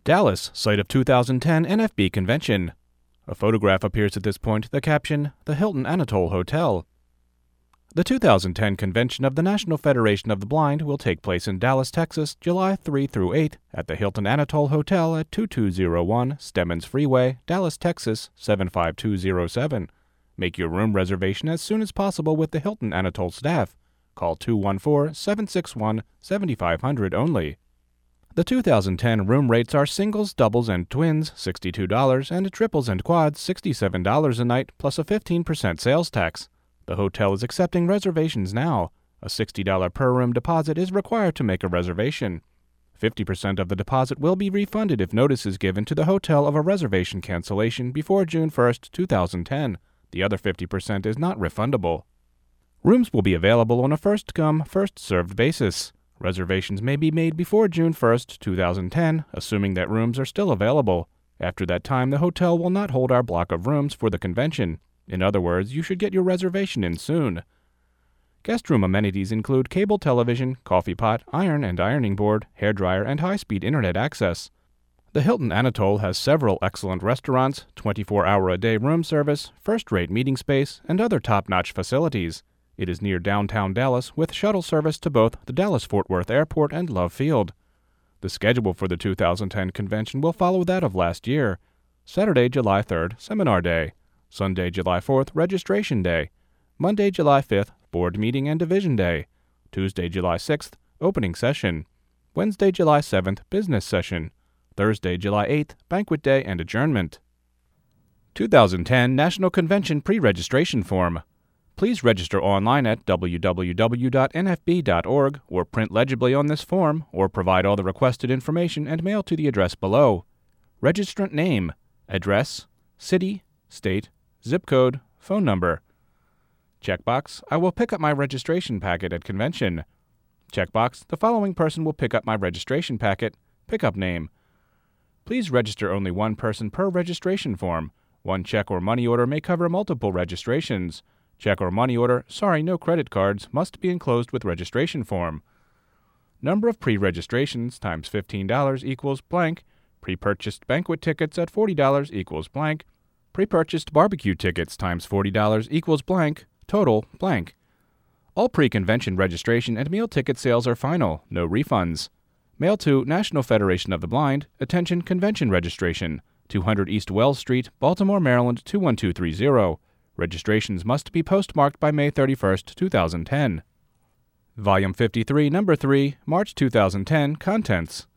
Dallas, site of 2010 NFB convention. A photograph appears at this point, the caption, "The Hilton Anatole Hotel." The 2010 convention of the National Federation of the Blind will take place in Dallas, Texas, July 3 through 8 at the Hilton Anatole Hotel at 2201 Stemmons Freeway, Dallas, Texas 75207. Make your room reservation as soon as possible with the Hilton Anatole staff. Call 214-761-7500 only. The 2010 room rates are singles, doubles, and twins $62 and triples and quads $67 a night plus a 15% sales tax. The hotel is accepting reservations now. A $60 per room deposit is required to make a reservation. 50% of the deposit will be refunded if notice is given to the hotel of a reservation cancellation before June 1, 2010. The other 50% is not refundable. Rooms will be available on a first-come, first-served basis. Reservations may be made before June 1, 2010, assuming that rooms are still available. After that time, the hotel will not hold our block of rooms for the convention. In other words, you should get your reservation in soon. Guest room amenities include cable television, coffee pot, iron and ironing board, hairdryer, and high-speed internet access. The Hilton Anatole has several excellent restaurants, 24-hour-a-day room service, first-rate meeting space, and other top-notch facilities. It is near downtown Dallas with shuttle service to both the Dallas-Fort Worth Airport and Love Field. The schedule for the 2010 convention will follow that of last year. Saturday, July 3rd, Seminar Day. Sunday, July 4th, Registration Day. Monday, July 5th, Board Meeting and Division Day. Tuesday, July 6th, Opening Session. Wednesday, July 7th, Business Session. Thursday, July 8th, Banquet Day and Adjournment. 2010 National Convention Pre-Registration Form. Please register online at www.nfb.org or print legibly on this form or provide all the requested information and mail to the address below. Registrant name, address, city, state, zip code, phone number. Checkbox, I will pick up my registration packet at convention. Checkbox, the following person will pick up my registration packet. Pickup name. Please register only one person per registration form. One check or money order may cover multiple registrations. Check or money order, no credit cards, must be enclosed with registration form. Number of pre-registrations times $15 equals blank. Pre-purchased banquet tickets at $40 equals blank. Pre-purchased barbecue tickets times $40 equals blank. Total blank. All pre-convention registration and meal ticket sales are final, no refunds. Mail to National Federation of the Blind, attention convention registration, 200 East Wells Street, Baltimore, Maryland 21230. Registrations must be postmarked by May 31, 2010. Volume 53, Number 3, March 2010, Contents.